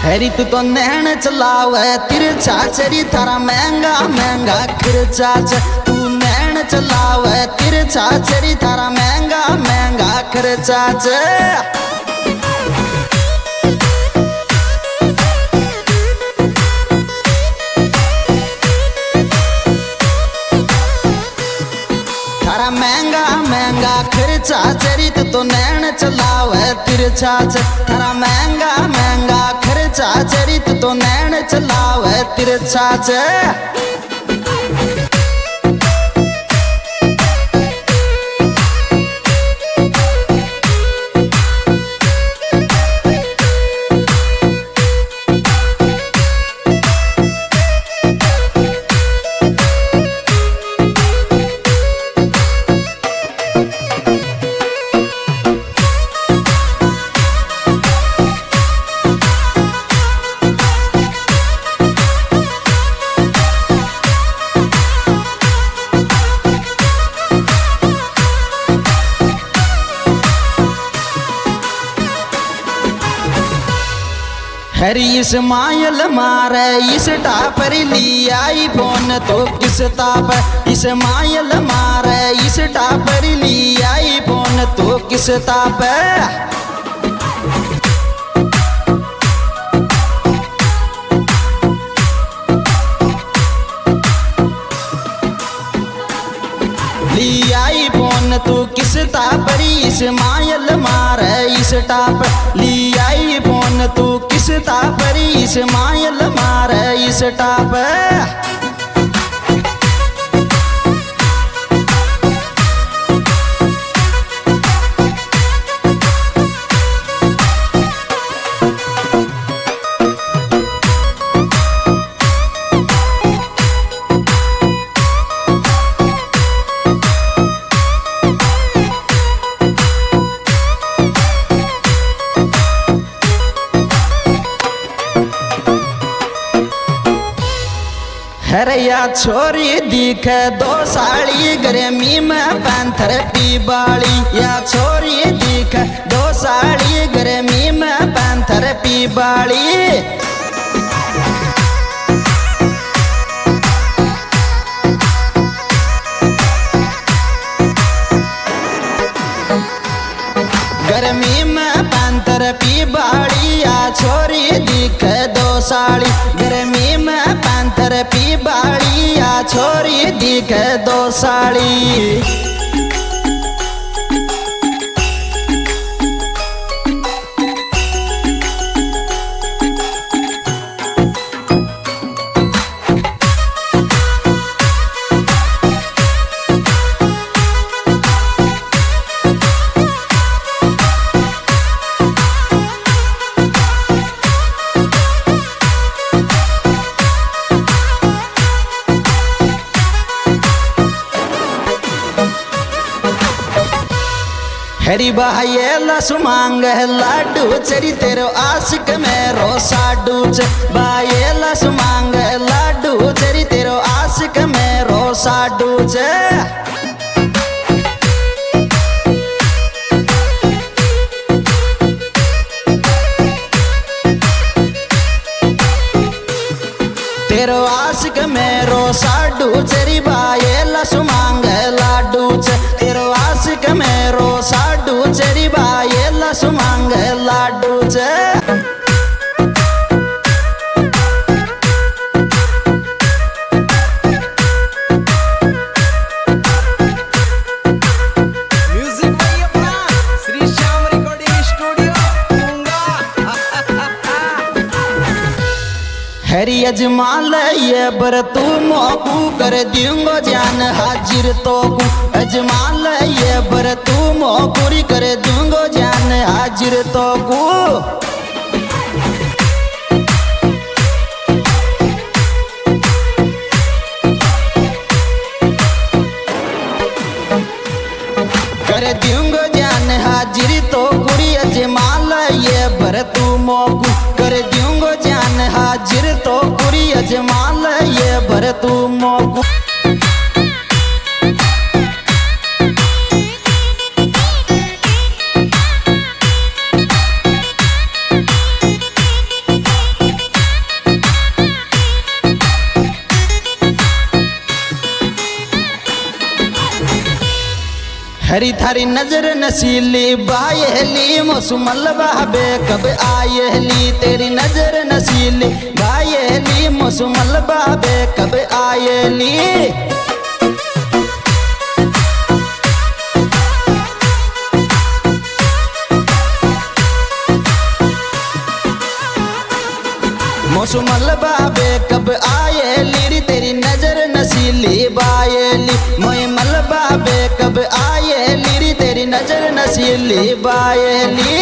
Harry तू तो नैन चलावे तिरछा चरी थारा महंगा महंगा खर्चा तू नैन चलावे तिरछा चरी थारा महंगा महंगा खर्चा थारा महंगा महंगा खर्चा चरित तो नैन चलावे तिरछा थारा महंगा महंगा खर्चा चरित तो नैन चलावे तिरछा हरी इस्माइल मारे इस टापर लिया आई फोन तो किस ताप इस्माइल मारे इस टापर लिया आई फोन तो किस ताप लियाई फोन तू किस तापरी इस्माइल मारे इस टाप लियाई फोन तू किस तापरी इस्माइल मारे इस टाप हरया छोरी दिखे दो साड़ी गर्मी में पैंथर पी बाली या छोरी दिखे दो साड़ी गर्मी में पैंथर पी बाली गर्मी में पैंथर पी बाड़ी या छोरी दिखे दो साड़ी गर्मी में पैंथर पी बाड़ी या छोरी दिखे दो साड़ी हरी बाये लस मांग लाडू चरी तेरो आशिक मेरो साडू बाये लस मांग लाडू चरी तेरो आशिक मेरो साडू तेरो आशिक मेरो साडू चरी बाये लस मांग लाडू तेरो आशिक मेरो साडू चरी बाये लस मांग लाडू हरी अजमाल ये बर तू मोकू कर दूंगो जान हाजिर तो अजमाल ये बर तू मोकूरी कर दूंगो जान हाजिर तो कर दूंगो जान हाजिर तो कुरी अजमाल ये बर तू मोकू कर दूंगो जान हाजिर तो कुरी अजमाल ये बर तू मोकू हरी थारी नजर नसीली बायली मौसमल बहबे कब आयली तेरी नजर नसीली बायली मौसमल बहबे कब आयली। मौसमल बहबे कब आयली री तेरी नजर नसीली बायली मोए मल बहबे कब आयली री तेरी नजर नसीली बायली।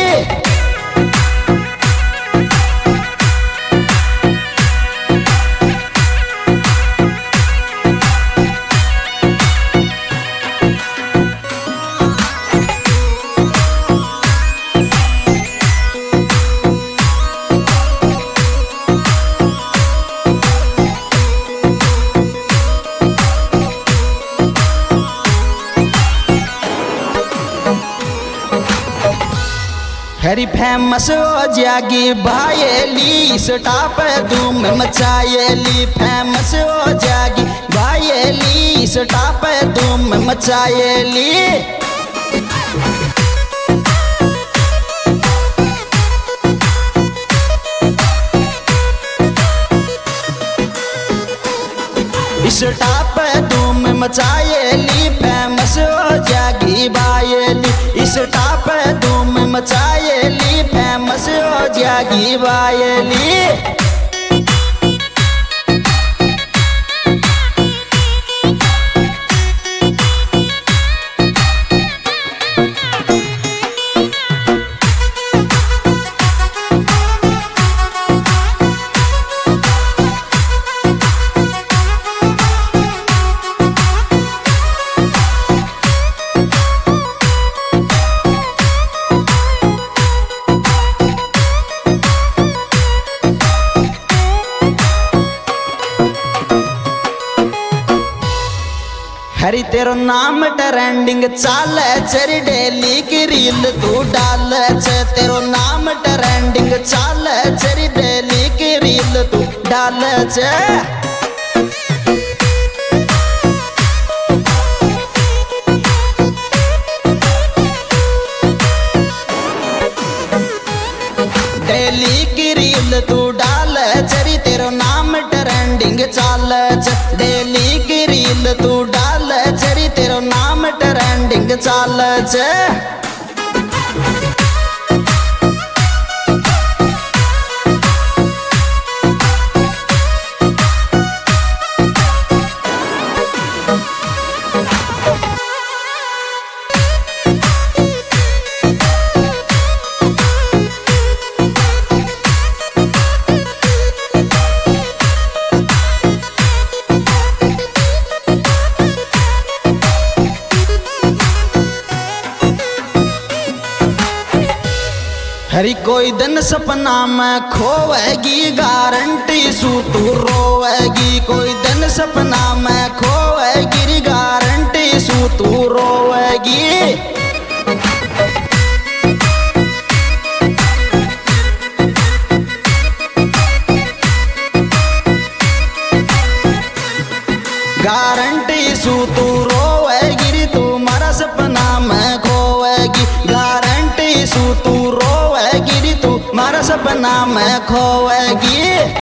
हरी फेमस हो जागी बायली स्टॉप धूम मचायली फेमस हो जागी बायली स्टॉप धूम मचायली। स्टॉप धूम मचायली फेमस हो जागी बायली स्टॉप धूम मचायली फेमस हो जागी बायली। हरी तेरो नाम ट्रेंडिंग चाल चरी डेली की रील तू डाल तेरो नाम ट्रेंडिंग चाल चरी डेली की रील तू डाल डेली की रील तू डाल चरी तेरो नाम ट्रेंडिंग चाल डेली की रील तू डाल चरी तेरो नाम ट्रेंडिंग चाल हरी कोई दिन सपना में खोएगी गारंटी सू तू रोएगी कोई दिन सपना में खोएगी गारंटी सू तू रोएगी। गारंटी सू तू रोएगी तू मारा सपना में खोएगी गारंटी सू तू रोएगी तू मारा सपना में खोएगी।